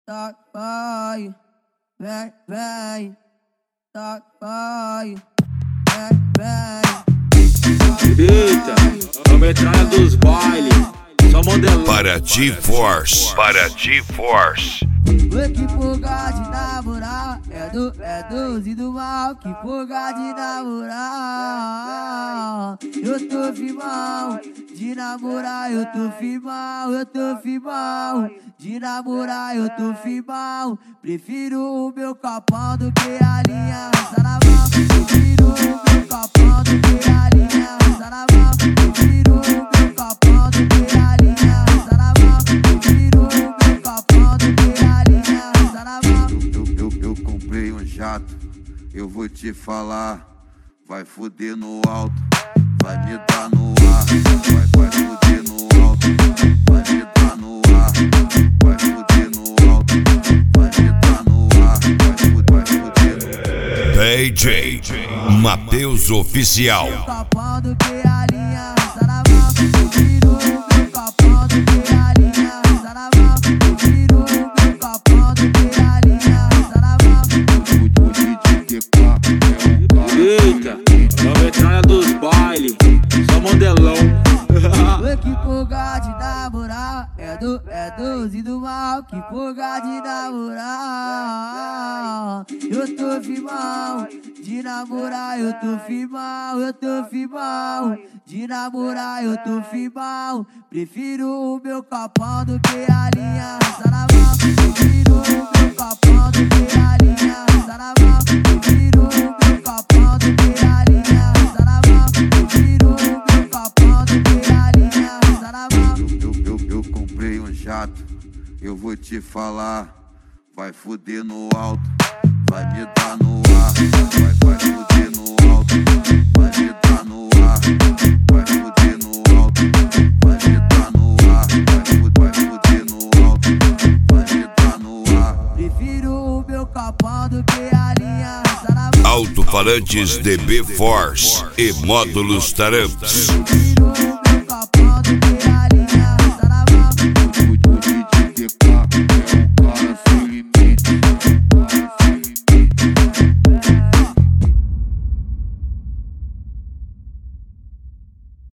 tá, vai, vem, tá, vai, vem. Eita, a metralha dos bailes, só modelão. Paraty Force. Que porra de namorar, é doze do mal, que porra de namorar. Eu tô firmão, de namorar eu tô firmão, de namorar eu tô firmão. Prefiro o meu copão do que a linha roça na mão. Prefiro o meu copão do que a linha roça na mão. Prefiro o meu copão do que a linha roça na mão. Prefiro o meu copão do que a linha roça na mão. Eu comprei um jato, eu vou te falar. Vai fuder no alto, vai me dar no ar. Vai fuder no alto, vai me dar no ar. Vai fuder no alto, vai me dar no ar. Vai fuder no ar. DJ Matheus Oficial. Copão do que a linha roça na mão. Prefiro o meu copão do que a linha roça na mão. Prefiro o meu copão do que a linha roça na mão. Eita, a metralha dos bailes, só modelão. Que porra de namorar, é doze do mal, que porra de namorar. Eu tô firmão, de namorar eu tô firmão, de namorar eu tô firmão. Prefiro o meu copão do que a linha roça na mão. Prefiro o meu copão do que a linha roça na mão. Prefiro o meu copão do que a linha roça na mão. Prefiro o meu copão do que a linha roça na mão. Eu comprei um jato, eu vou te falar. Vai fuder no alto, vai me dar no ar. Vai fuder no alto, vai me dar no ar. Vai fuder no alto, vai me dar no ar. Vai fuder no alto, vai me dar no ar. Prefiro o meu copão do que a linha roça na mão. Alto-falantes DB Force e módulos Taramps. Prefiro o